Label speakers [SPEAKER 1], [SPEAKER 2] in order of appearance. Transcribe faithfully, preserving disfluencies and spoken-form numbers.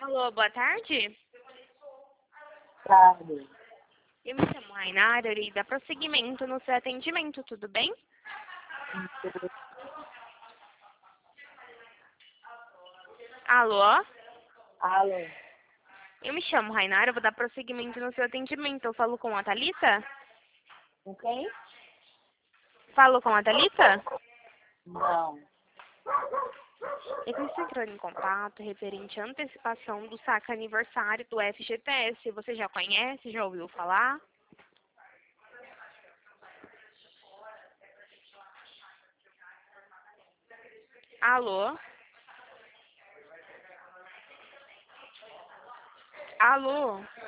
[SPEAKER 1] Alô, boa tarde.
[SPEAKER 2] Tarde.
[SPEAKER 1] Eu me chamo Rainara e dá prosseguimento no seu atendimento, tudo bem? Alô?
[SPEAKER 2] Alô.
[SPEAKER 1] Eu me chamo Rainara, eu vou dar prosseguimento no seu atendimento. Eu falo com a Thalita?
[SPEAKER 2] Com quem?
[SPEAKER 1] Falo com a Thalita?
[SPEAKER 2] Não.
[SPEAKER 1] Eu estou entrando em contato referente à antecipação do saque aniversário do F G T S. Você já conhece? Já ouviu falar? Alô? Alô?